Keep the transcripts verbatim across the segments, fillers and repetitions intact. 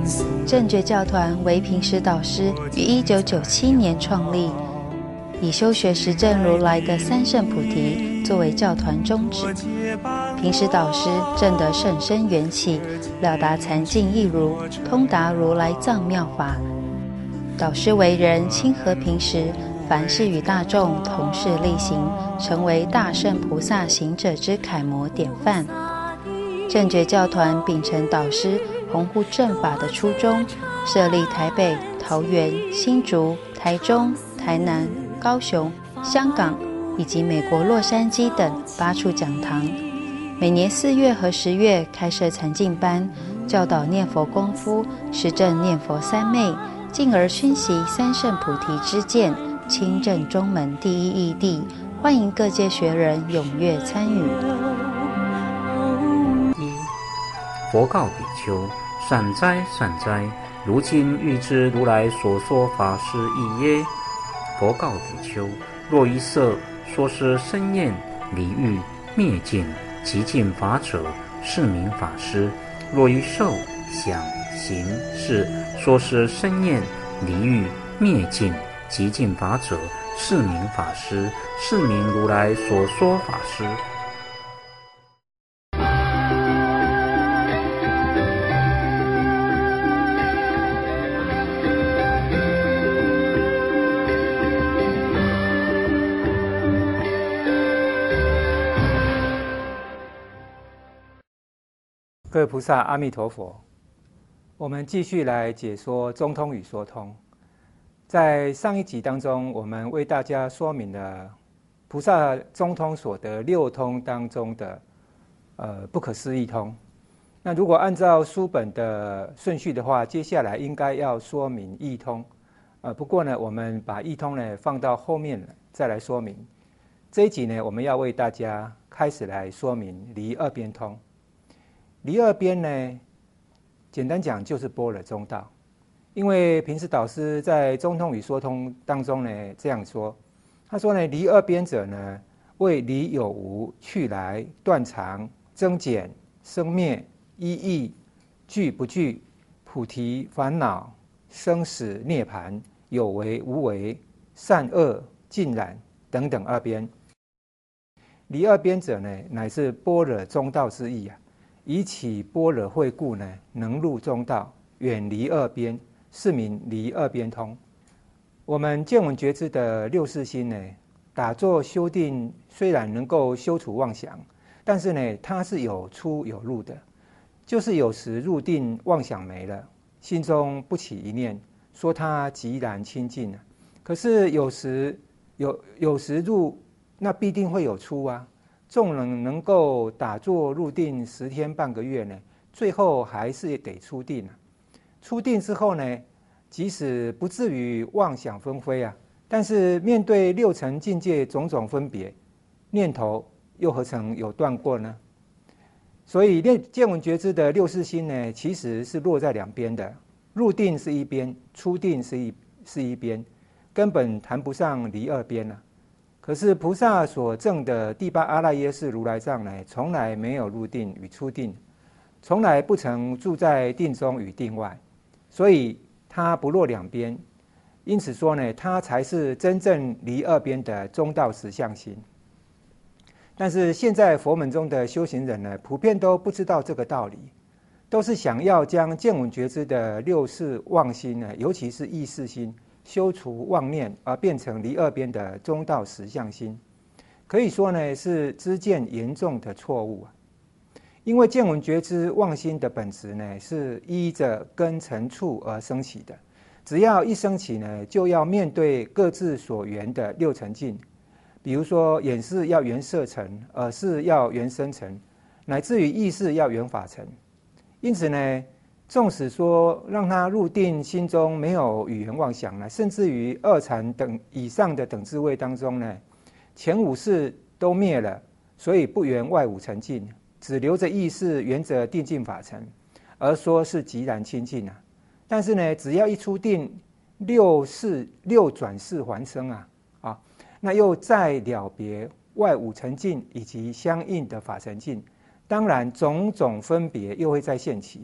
正觉教团为平时导师于一九九七年创立，以修学实证如来的三圣菩提作为教团宗旨。平时导师证得甚深缘起，了达禅境义如，通达如来藏妙法。导师为人亲和平时，凡事与大众同事力行，成为大圣菩萨行者之楷模典范。正觉教团秉承导师弘护正法的初衷，设立台北、桃园、新竹、台中、台南、高雄、香港以及美国洛杉矶等八处讲堂。每年四月和十月开设禅净班，教导念佛功夫，实证念佛三昧，进而熏习三圣菩提之见，亲证中门第一义谛。欢迎各界学人踊跃参与。 一、佛告比丘：善哉善哉，如今欲知如来所说法是义耶？佛告比丘：若一色说是生厌离欲灭尽极尽法者，是名法师；若一受想行识说是生厌离欲灭尽极尽法者，是名法师，是名如来所说法师。 各位菩萨，阿弥陀佛。我们继续来解说中通与说通。在上一集当中，我们为大家说明了菩萨中通所得六通当中的呃不可思议通。那如果按照书本的顺序的话，接下来应该要说明义通。呃，不过呢，我们把义通呢放到后面再来说明。这一集呢，我们要为大家开始来说明离二边通。离二边呢，简单讲就是般若中道。因为平时导师在中通与说通当中呢这样说，他说呢，离二边者呢，为离有无、去来、断常、增减、生灭、依义、具不具、菩提、烦恼、生死、涅槃、有为无为、善恶、尽染等等二边。离二边者呢，乃是般若中道之意啊。以起般若慧故呢，能入中道，远离二边，是名离二边通。我们见闻觉知的六识心呢，打坐修定虽然能够修除妄想，但是呢，它是有出有入的。就是有时入定妄想没了，心中不起一念，说它寂然清净了。可是有时有有时入，那必定会有出啊。纵能能够打坐入定十天半个月呢，最后还是得出定啊。出定之后呢，即使不至于妄想纷飞啊，但是面对六尘境界种种分别，念头又何曾有断过呢？所以见闻觉知的六识心呢，其实是落在两边的，入定是一边，出定是一是一边，根本谈不上离二边啊。可是菩萨所证的第八阿赖耶识如来藏呢，从来没有入定与出定，从来不曾住在定中与定外，所以它不落两边。因此说呢，它才是真正离二边的中道实相心。但是现在佛门中的修行人呢，普遍都不知道这个道理，都是想要将见闻觉知的六识妄心呢，尤其是意识心，修除妄念，而变成离二边的中道实相心，可以说呢是知见严重的错误啊。因为见闻觉知妄心的本质呢，是依着根尘处而生起的，只要一生起呢，就要面对各自所缘的六尘境，比如说眼识要缘色尘，耳识要缘声尘，乃至于意识要缘法尘。因此呢，纵使说让他入定，心中没有语言妄想呢，甚至于二禅等以上的等智位当中呢，前五识都灭了，所以不缘外五尘境，只留着意识缘着定境法尘，而说是寂然清净啊。但是呢，只要一出定，六世六转世还生啊，啊，那又再了别外五尘境以及相应的法尘境，当然种种分别又会再现起。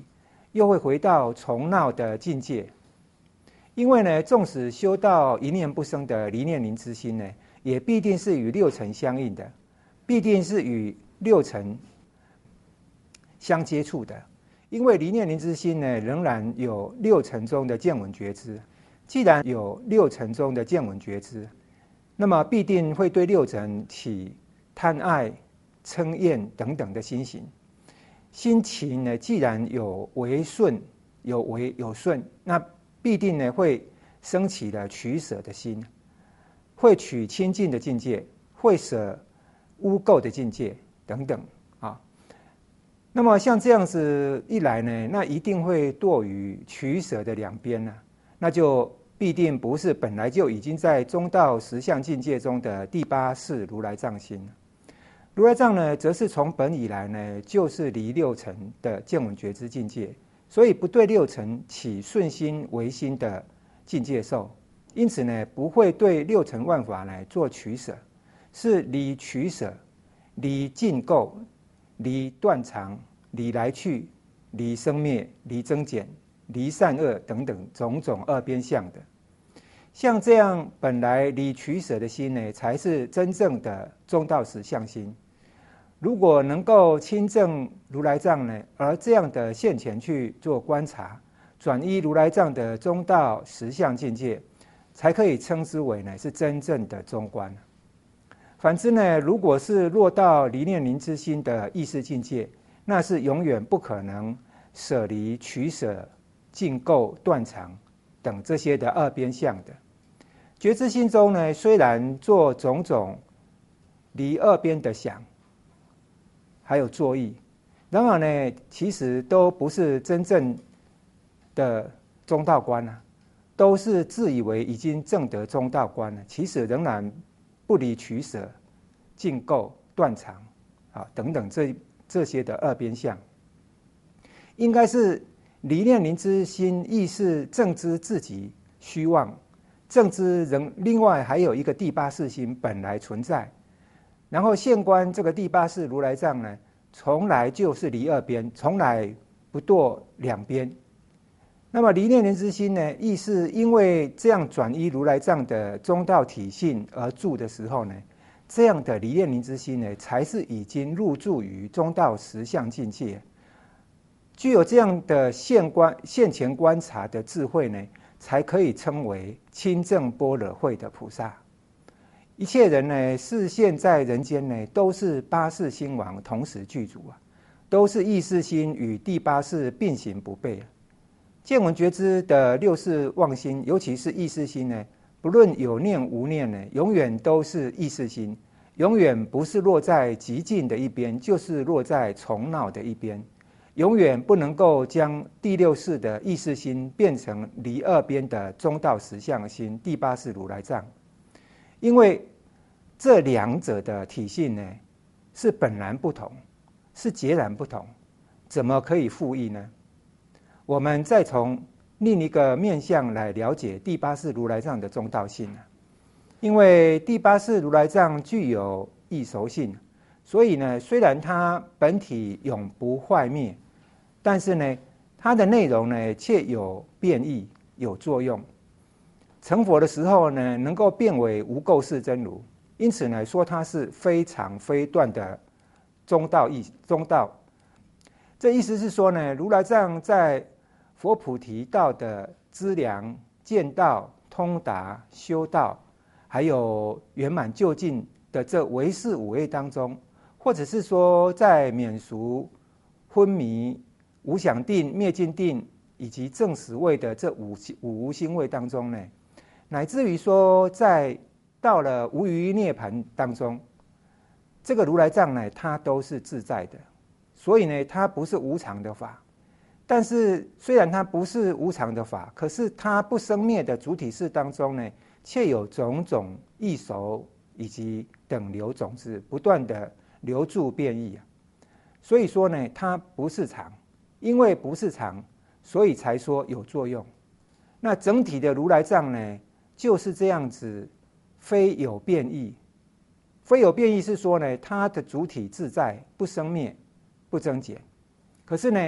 又会回到重闹的境界。因为呢，纵使修到一念不生的离念灵之心呢，也必定是与六尘相应的，必定是与六尘相接触的。因为离念灵之心呢，仍然有六尘中的见闻觉知。既然有六尘中的见闻觉知，那么必定会对六尘起贪爱、嗔厌等等的心行。心情呢，既然有为顺、有为有顺，那必定呢会升起了取舍的心，会取清净的境界，会舍污垢的境界等等啊。那么像这样子一来呢，那一定会堕于取舍的两边呢、啊，那就必定不是本来就已经在中道实相境界中的第八世如来藏心。如来藏呢，则是从本以来呢，就是离六尘的见闻觉知境界。所以不对六尘起顺心唯心的境界受，因此呢，不会对六尘万法来做取舍，是离取舍、离尽垢、离断常、离来去、离生灭、离增减、离善恶等等种种二边相的。像这样本来离取舍的心呢，才是真正的中道实相心。如果能够亲证如来藏呢，而这样的现前去做观察，转依如来藏的中道实相境界，才可以称之为呢是真正的中观。反之呢，如果是落到离念灵之心的意识境界，那是永远不可能舍离取舍、净垢、断常等这些的二边相的。觉知心中呢，虽然做种种离二边的想，还有作意，然而呢，其实都不是真正的中道观啊，都是自以为已经证得中道观了，其实仍然不离取舍、净垢、断常啊等等这这些的二边相，应该是离念灵之心意识正知自己虚妄，正知仍另外还有一个第八世心本来存在。然后现观这个第八世如来藏呢，从来就是离二边，从来不堕两边。那么离念灵之心呢，亦是因为这样转依如来藏的中道体性而住的时候呢，这样的离念灵之心呢，才是已经入住于中道实相境界，具有这样的现观现前观察的智慧呢，才可以称为清正般若慧的菩萨。一切人呢，是现在人间呢，都是八世心王同时具足啊，都是意识心与第八世并行不悖啊。见闻觉知的六世妄心，尤其是意识心呢，不论有念无念呢，永远都是意识心，永远不是落在极静的一边，就是落在重闹的一边，永远不能够将第六世的意识心变成离二边的中道实相心第八世如来藏。因为这两者的体性呢，是本然不同，是截然不同，怎么可以复议呢？我们再从另一个面向来了解第八世如来藏的中道性。因为第八世如来藏具有异熟性，所以呢，虽然它本体永不坏灭，但是呢，它的内容呢，却有变异，有作用。成佛的时候呢，能够变为无垢世真如，因此呢，说它是非常非断的中道义中道。这意思是说呢，如来藏在佛菩提道的资粮、见道、通达、修道，还有圆满究竟的这唯识五位当中，或者是说在免俗、昏迷、无想定、灭尽定以及正实位的这五五无心位当中呢，乃至于说在到了无余涅盘当中，这个如来藏呢，它都是自在的，所以呢，它不是无常的法。但是虽然它不是无常的法，可是它不生灭的主体识当中呢，却有种种异熟以及等流种子不断的流注变异啊。所以说呢，它不是常，因为不是常，所以才说有作用。那整体的如来藏呢，就是这样子，非有变异。非有变异是说呢，它的主体自在，不生灭，不增减。可是呢，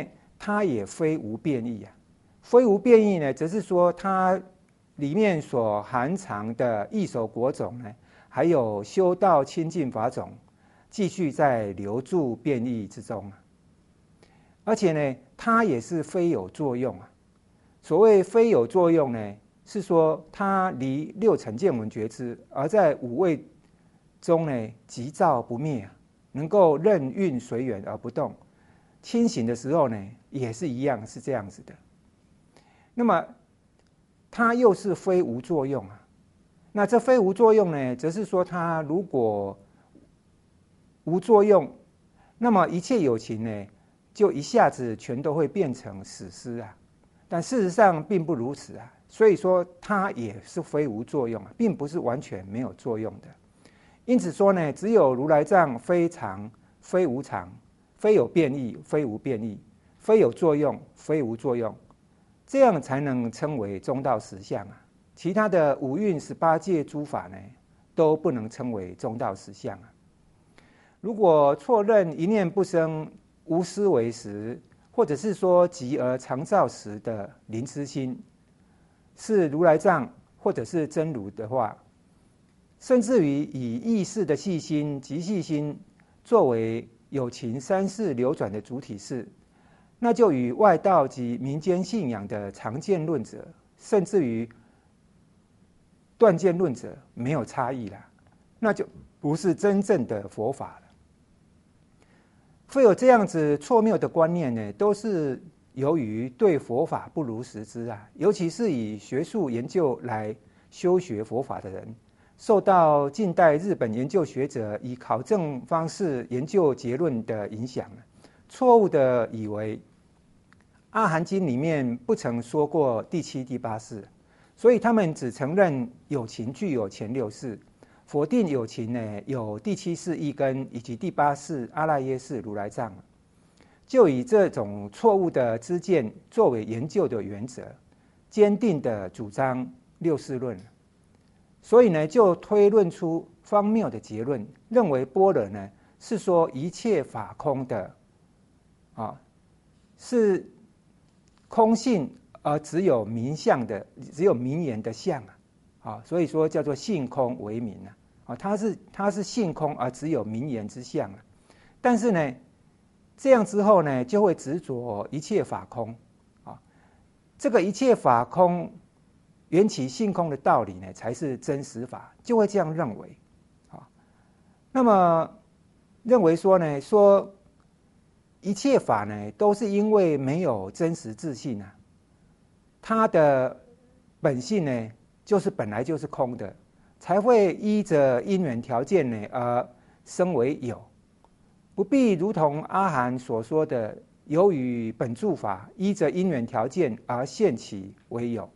它也非无变异啊。非无变异呢，则是说它里面所含藏的异熟果种呢，还有修道清净法种，继续在留住变异之中啊。而且呢，它也是非有作用啊。所谓非有作用呢，是说它离六尘见闻觉知，而在五味中呢，急躁不灭啊，能够任运随缘而不动。清醒的时候呢，也是一样，是这样子的。那么它又是非无作用啊。那这非无作用呢，则是说它如果无作用，那么一切有情呢，就一下子全都会变成死尸啊。但事实上并不如此啊，所以说它也是非无作用啊，并不是完全没有作用的。因此说呢，只有如来藏非常、非无常、非有变异、非无变异、非有作用、非无作用，这样才能称为中道实相啊。其他的五蕴十八界诸法呢，都不能称为中道实相啊。如果错认一念不生、无思维时，或者是说极而常照时的临痴心是如来藏或者是真如的话，甚至于以意识的细心及细心作为有情三世流转的主体是，那就与外道及民间信仰的常见论者，甚至于断见论者没有差异了，那就不是真正的佛法了。会有这样子错谬的观念呢，都是由于对佛法不如实知啊，尤其是以学术研究来修学佛法的人，受到近代日本研究学者以考证方式研究结论的影响，错误的以为阿含经里面不曾说过第七、第八世，所以他们只承认有情具有前六世，否定有情呢有第七世一根以及第八世阿赖耶识如来藏，就以这种错误的知见作为研究的原则，坚定的主张六世论，所以呢就推论出荒谬的结论，认为般若呢是说一切法空的啊，是空性而只有名相的，只有名言的相啊。啊，所以说叫做性空为名啊，啊，它是它是性空而只有名言之相啊。但是呢，这样之后呢，就会执着一切法空啊。这个一切法空缘起性空的道理呢，才是真实法，就会这样认为啊。那么认为说呢，说一切法呢，都是因为没有真实自性啊，它的本性呢，就是本来就是空的，才会依着因缘条件呢而生为有，不必如同阿含所说的，由于本住法依着因缘条件而现起为有，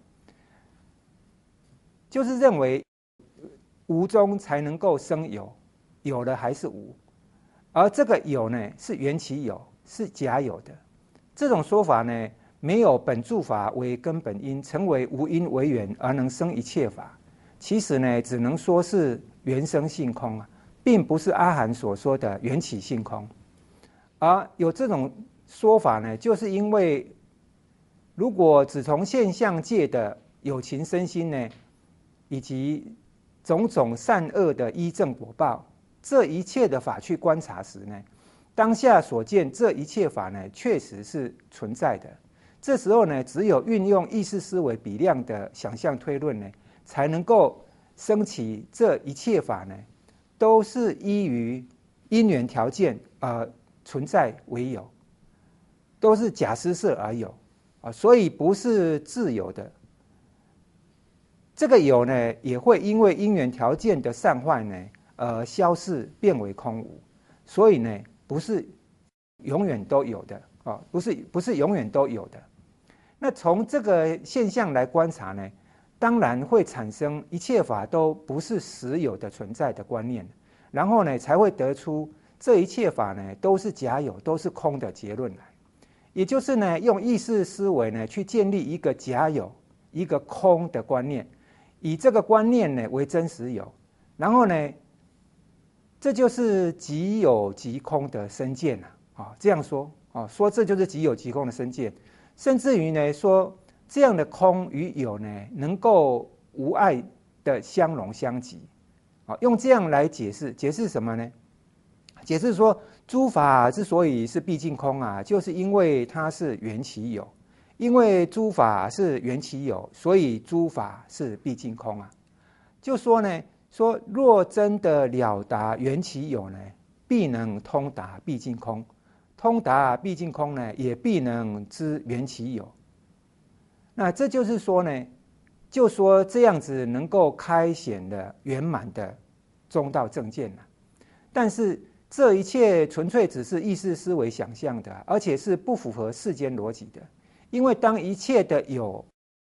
就是认为无中才能够生有，有了还是无，而这个有呢是缘起有，是假有的。这种说法呢，没有本住法为根本因，成为无因为缘而能生一切法，其实呢，只能说是缘生性空啊，并不是阿含所说的缘起性空。而有这种说法呢，就是因为如果只从现象界的有情身心呢，以及种种善恶的依正果报，这一切的法去观察时呢，当下所见这一切法呢，确实是存在的。这时候呢，只有运用意识思维比量的想象推论呢，才能够升起这一切法呢，都是依于因缘条件而存在为有，都是假施设而有啊，所以不是自有的。这个有呢，也会因为因缘条件的散坏呢，而消逝变为空无，所以呢，不是永远都有的啊，不是不是永远都有的。那从这个现象来观察呢，当然会产生一切法都不是实有的存在的观念，然后呢，才会得出这一切法呢都是假有，都是空的结论来。也就是呢，用意识思维呢去建立一个假有、一个空的观念，以这个观念呢为真实有，然后呢，这就是即有即空的身见啊。啊，这样说哦，说这就是即有即空的身见，甚至于呢说这样的空与有呢能够无碍的相容相即，啊，用这样来解释，解释什么呢？解释说诸法之所以是毕竟空啊，就是因为它是缘起有，因为诸法是缘起有，所以诸法是毕竟空啊。就说呢，说若真的了达缘起有呢，必能通达毕竟空，通达毕竟空呢，也必能知缘起有。那这就是说呢，就说这样子能够开显了圆满的中道正见了。但是这一切纯粹只是意识思维想象的，而且是不符合世间逻辑的。因为当一切的有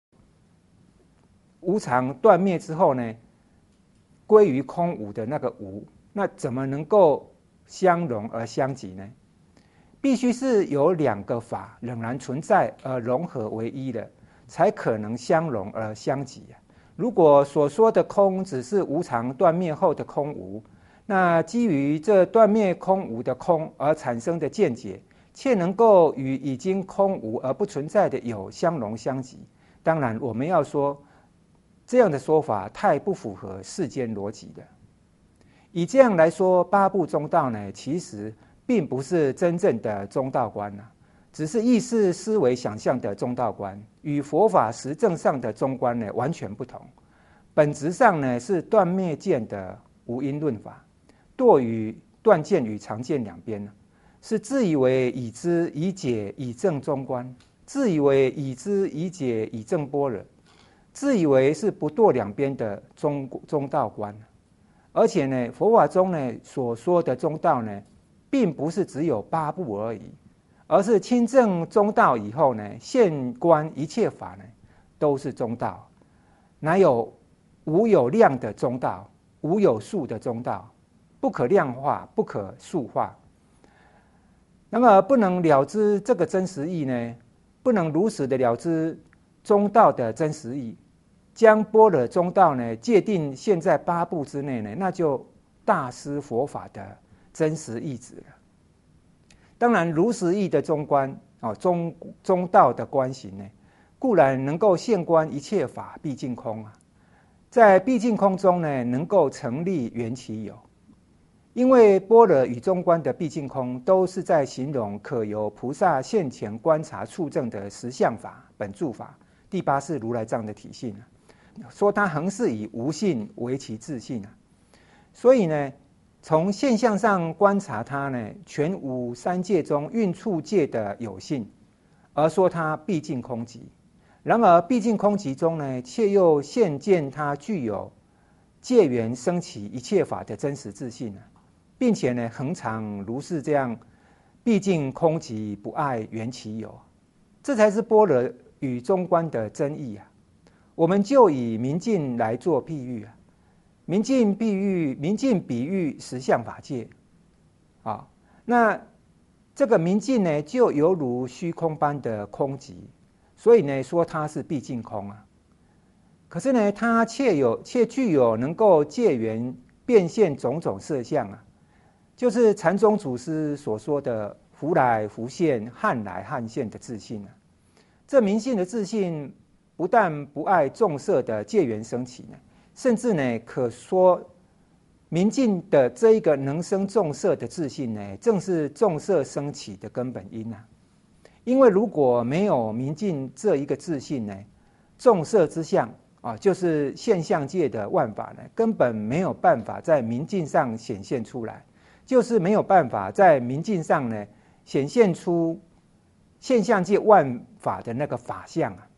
无常断灭之后呢，归于空无的那个无，那怎么能够相融而相即呢？必须是有两个法仍然存在而融合为一的，才可能相融而相即啊。如果所说的空只是无常断灭后的空无，那基于这断灭空无的空而产生的见解，却能够与已经空无而不存在的有相融相即，当然我们要说这样的说法太不符合世间逻辑的。以这样来说，八部中道呢，其实并不是真正的中道观啊，只是意识思维想象的中道观，与佛法实证上的中观呢完全不同。本质上呢是断灭见的无因论法，堕于断见与常见两边，是自以为已知已解已证中观，自以为已知已解已证般若，自以为是不堕两边的中中道观。而且呢，佛法中呢所说的中道呢，并不是只有八部而已，而是亲证中道以后呢，现观一切法呢都是中道，哪有无有量的中道，无有数的中道，不可量化，不可数化。那么不能了知这个真实义呢，不能如实的了知中道的真实义，将般若中道呢界定现在八部之内呢，那就大失佛法的真实意旨了。当然，如实义的中观啊，中中道的观行呢，固然能够现观一切法毕竟空啊，在毕竟空中呢，能够成立缘起有。因为般若与中观的毕竟空，都是在形容可由菩萨现前观察触证的实相法、本住法、第八世如来藏的体性啊，说它恒是以无性为其自性啊。所以呢，从现象上观察它呢，全无三界中蕴处界的有性，而说它毕竟空寂。然而毕竟空寂中呢，却又现见它具有界缘生起一切法的真实自性啊，并且呢，恒常如是这样毕竟空寂不碍缘起有，这才是般若与中观的真义啊。我们就以明镜来做譬喻啊，明镜比喻，明镜比喻实相法界啊。那这个明镜呢，就犹如虚空般的空寂，所以呢，说它是毕竟空啊。可是呢，它却有却具有能够借缘变现种种色相啊，就是禅宗祖师所说的福来福现、汉来汉现的自信啊。这明性的自信，不但不碍众色的界缘生起呢，甚至呢，可说明镜的这一个能生众色的自信呢，正是众色生起的根本因啊。因为如果没有明镜这一个自信呢，众色之相啊，就是现象界的万法呢，根本没有办法在明镜上显现出来，就是没有办法在明镜上呢显现出现象界万法的那个法相啊。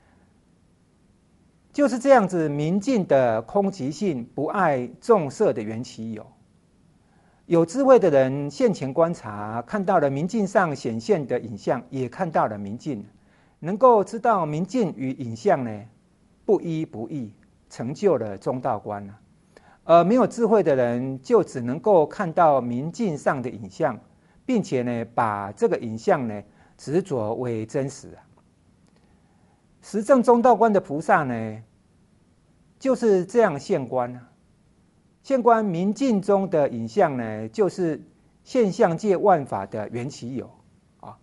就是这样子，明镜的空寂性不碍众色的缘起有。有智慧的人现前观察，看到了明镜上显现的影像，也看到了明镜，能够知道明镜与影像呢不一不异，成就了中道观啊。而没有智慧的人，就只能够看到明镜上的影像，并且呢，把这个影像呢执着为真实啊。实证中道观的菩萨呢，就是这样现观啊。现观明镜中的影像呢，就是现象界万法的缘起有啊。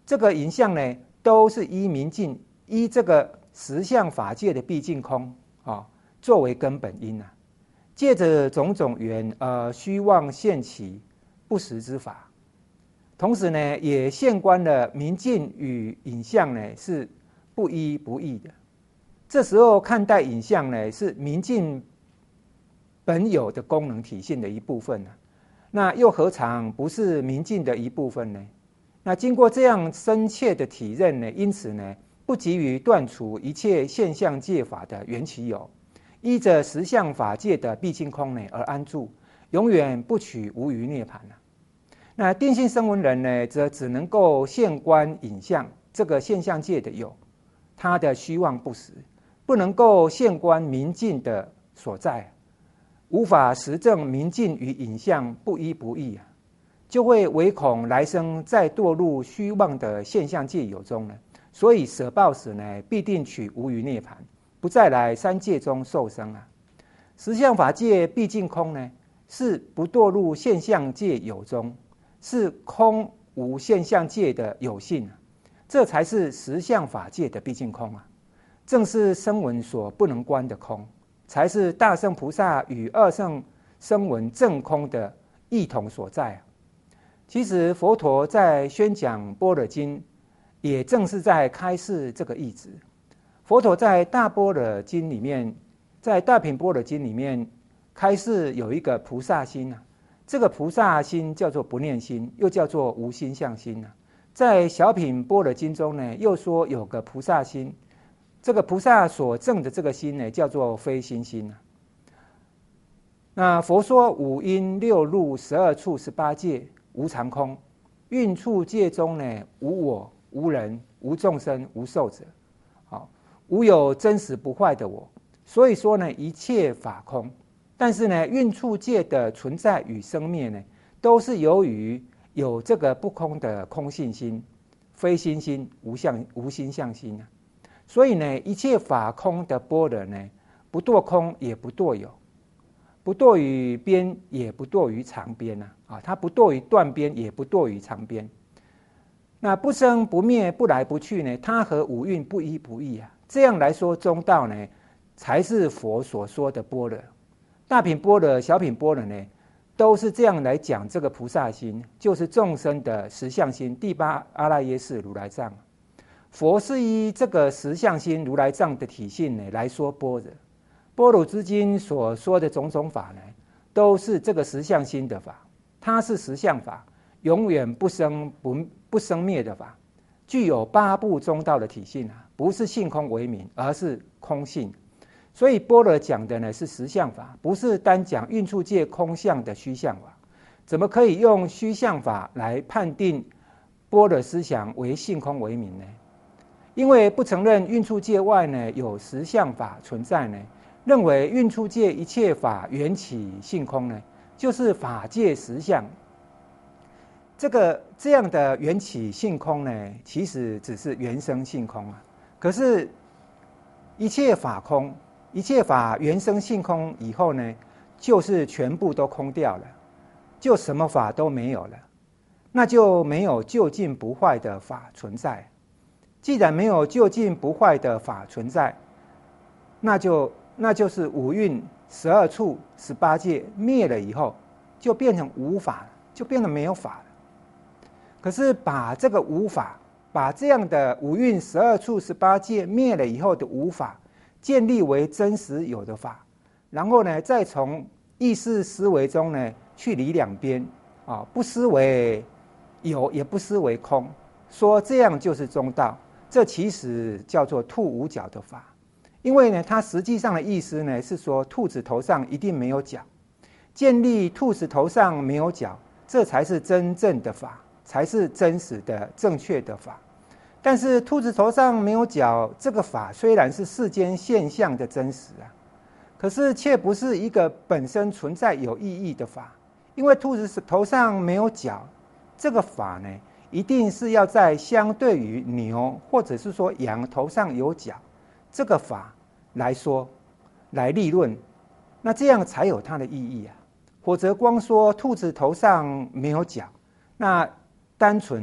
这个影像呢，都是依明镜，依这个实相法界的毕竟空啊、哦，作为根本因啊，借着种种缘呃虚妄现起不实之法，同时呢，也现观了明镜与影像呢是不一不异的。这时候看待影像呢，是明镜本有的功能体现的一部分啊，那又何尝不是明镜的一部分呢？那经过这样深切的体认呢，因此呢，不急于断除一切现象界法的缘起有，依着实相法界的毕竟空呢而安住，永远不取无余涅槃了。那定性声闻人呢，则只能够现观影像这个现象界的有，它的虚妄不实，不能够现观明镜的所在，无法实证明镜与影像不一不异啊，就会唯恐来生再堕入虚妄的现象界有中呢，所以舍报时呢，必定取无余涅槃，不再来三界中受生啊。实相法界毕竟空呢，是不堕入现象界有中，是空无现象界的有性啊，这才是实相法界的毕竟空啊，正是声闻所不能观的空，才是大乘菩萨与二乘声闻正空的异同所在啊。其实佛陀在宣讲般若经，也正是在开示这个义旨。佛陀在大般若经里面，在大品般若经里面开示有一个菩萨心啊，这个菩萨心叫做不念心，又叫做无心相心啊。在小品般若经中呢，又说有个菩萨心，这个菩萨所证的这个心呢，叫做非心心啊。那佛说五阴六入十二处十八界无常空，蕴处界中呢，无我无人无众生无寿者，好，无有真实不坏的我。所以说呢，一切法空。但是呢，蕴处界的存在与生灭呢，都是由于有这个不空的空性心、非心心、无相无心相心啊。所以呢，一切法空的般若呢，不堕空也不堕有，不堕于边也不堕于长边啊，啊，它不堕于断边也不堕于长边。那不生不灭不来不去呢，它和五蕴不一不异啊。这样来说，中道呢，才是佛所说的般若。大品般若、小品般若呢，都是这样来讲这个菩萨心，就是众生的实相心，第八阿赖耶识如来藏。佛是依这个实相心如来藏的体性呢来说般若。般若之经所说的种种法呢，都是这个实相心的法，它是实相法，永远不生不不生灭的法，具有八部中道的体性啊，不是性空为名，而是空性。所以般若讲的呢是实相法，不是单讲蕴处界空相的虚相法。怎么可以用虚相法来判定般若思想为性空为名呢？因为不承认蕴处界外呢有实相法存在呢，认为蕴处界一切法缘起性空呢，就是法界实相。这个这样的缘起性空呢，其实只是缘生性空啊。可是，一切法空。一切法缘生性空以后呢，就是全部都空掉了，就什么法都没有了，那就没有究竟不坏的法存在。既然没有究竟不坏的法存在，那就那就是五蕴十二处十八界灭了以后，就变成无法，就变得没有法了。可是把这个无法，把这样的五蕴十二处十八界灭了以后的无法，建立为真实有的法，然后呢，再从意识思维中呢去理两边啊，不思为有，也不思为空，说这样就是中道。这其实叫做兔无角的法，因为呢，它实际上的意思呢是说，兔子头上一定没有角，建立兔子头上没有角，这才是真正的法，才是真实的正确的法。但是兔子头上没有角，这个法虽然是世间现象的真实啊，可是却不是一个本身存在有意义的法。因为兔子头上没有角，这个法呢，一定是要在相对于牛或者是说羊头上有角这个法来说，来立论，那这样才有它的意义啊。否则光说兔子头上没有角，那单纯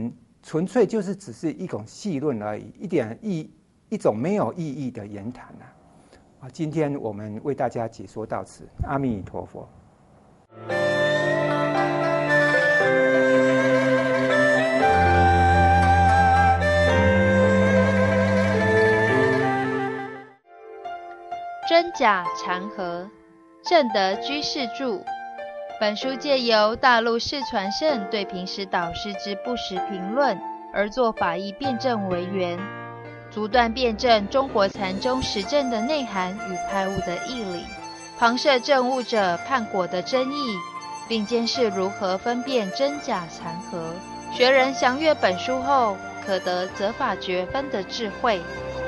纯粹就是只是一种戏论而已，一点意一种没有意义的言谈啊！啊，今天我们为大家解说到此，阿弥陀佛。 真假禅和，正德居士著。本书借由大陆释传圣对平时导师之不实评论而作法义辩证为源，逐段辩证中国禅宗实证的内涵与开悟的义理，旁摄证悟者判果的争议，并监视如何分辨真假禅和。学人详阅本书后，可得择法绝分的智慧。